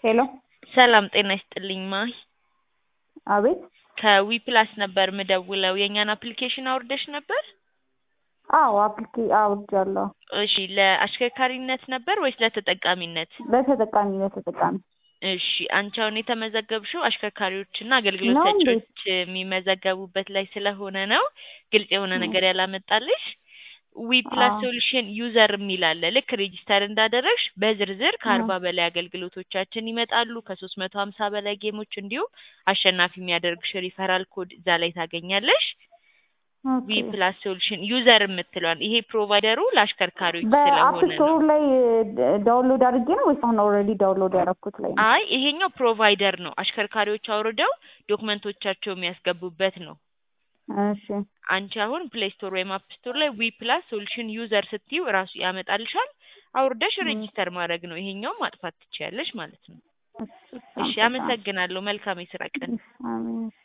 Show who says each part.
Speaker 1: ሄሎ
Speaker 2: ሰላም ጤና ይስጥልኝ ማሂ
Speaker 1: አቤት
Speaker 2: ከዊፕላስ ነበር ምደውለው የኛን አፕሊኬሽን አውርደሽ ነበር?
Speaker 1: አዎ አውርጃለሁ።
Speaker 2: እሺ ለአሽከርካሪነት ነበር ወይስ ለተጠቃሚነት?
Speaker 1: ለተጠቃሚ
Speaker 2: እሺ አንቺ አሁን የተመዘገብሽው አሽከርካሪዎችና አገልግሎት
Speaker 1: ነው እንዴ?
Speaker 2: ሰጪዎች የሚመዘገቡበት ላይ ስለሆነ ነው ግልጽ የሆነ ነገር ያላመጣልሽ። ዊፕላስ ሶሉሽን ዩዘር የሚል አለ። ልክ ሬጂስተር እንዳደረግሽ በዝርዝር ከ40 በላይ አገልግሎቶቻችን ይመጣሉ። ከ350 በላይ ጌሞች እንዲሁም አሸናፊ የሚያደርግሽ ሪፈራል ኮድ እዛ ላይ ታገኛለሽ። ዊፕላስ ሶሉሽን ዩዘር የምትለዋል ይሄ ፕሮቫይደሩ ለአሽከርካሪዎች ስለሆነ
Speaker 1: በአፕ
Speaker 2: ነው።
Speaker 1: ስቶር ላይ ዳውንሎድ አድርጌ ነው ወይስ አሁን ኦልሬዲ ዳውንሎድ ያደረኩት ላይ ነው?
Speaker 2: አይ ይሄኛው ፕሮቫይደር ነው። አሽከርካሪዎች አውርደው ዶክመንቶቻቸው የሚያስገቡበት ነው።
Speaker 1: እሺ
Speaker 2: አንቺ አሁን ፕሌይ ስቶር ወይም አፕ ስቶር ላይ ዊፕላስ ሶሉሽን ዩዘር ስትዩ ራሱ ያመጣልሻል። አውርደሽ ሬጂስተር ማድረግ ነው። ይሄኛው ማጥፋት ትችያለሽ ማለት ነው። እሺ አመሰግናለሁ። መልካም የስራ ቀን።
Speaker 1: አሜን።